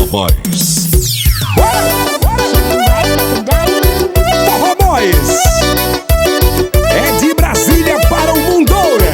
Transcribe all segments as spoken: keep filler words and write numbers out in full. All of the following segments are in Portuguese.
Boys. Forró Boys é de Brasília para o mundo.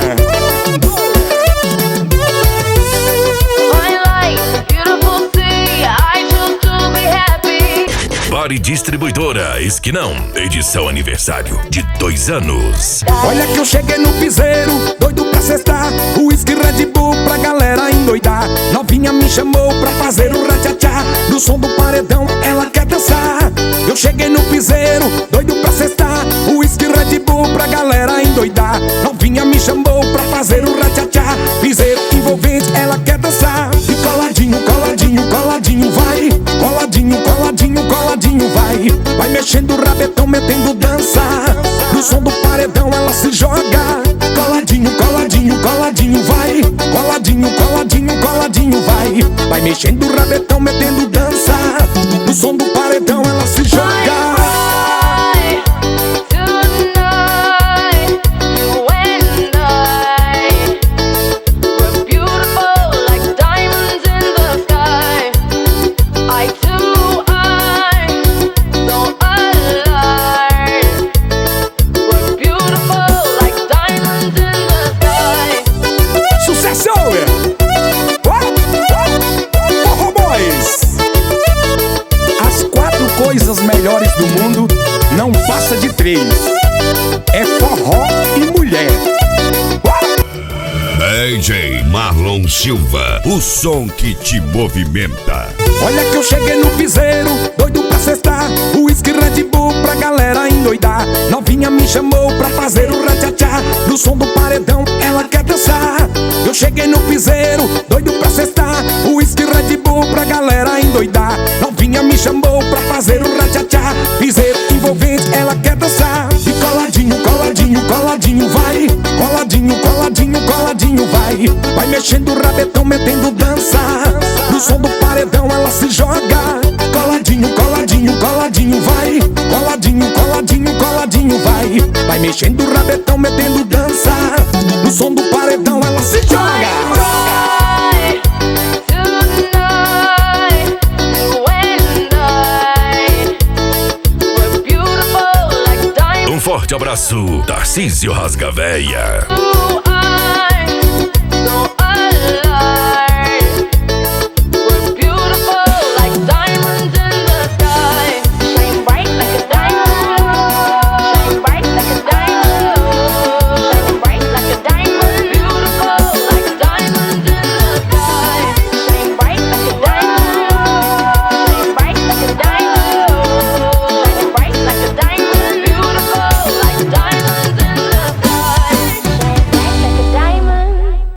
Body Distribuidora Esquinão, edição aniversário de dois anos. Olha que eu cheguei no piseiro, doido pra cestar, uísque Red Bull pra galera endoidar. Novinha me chamou pra fazer o ratchatchá, no som do paredão ela quer dançar. Eu cheguei no piseiro, doido pra cestar, uísque Red Bull pra galera endoidar. Novinha me chamou pra fazer o ratchatchá, piseiro envolvente ela quer dançar. E coladinho, coladinho, coladinho vai, coladinho, coladinho, coladinho vai. Vai mexendo o rabetão, metendo dança, no som do paredão ela se joga. Coladinho, coladinho, coladinho vai, coladinho, coladinho, coladinho vai. Vai mexendo o rabetão, metendo dança, no som do paredão ela se joga. Forró Boys. As quatro coisas melhores do mundo não passa de três: é forró e mulher. D J Marlon Silva, o som que te movimenta. Olha que eu cheguei no piseiro, doido pra cestar, uísque Red Bull pra galera endoidar. Novinha me chamou pra fazer o ratchatchá, no som do paredão ela quer dançar. Eu cheguei no piseiro, doido pra cestar, uísque Red Bull pra galera endoidar. Novinha me chamou pra fazer o ratchatchá, piseiro envolvente ela quer dançar. E coladinho, coladinho, coladinho vai, coladinho, coladinho, coladinho vai. Vai mexendo o rabetão, metendo dança, no som do paredão ela se joga. Coladinho, coladinho, coladinho vai, coladinho, coladinho, coladinho vai. Vai mexendo o rabetão, metendo dança, no som do paredão ela se joga. Um forte abraço, Tarcísio Rasgavéia.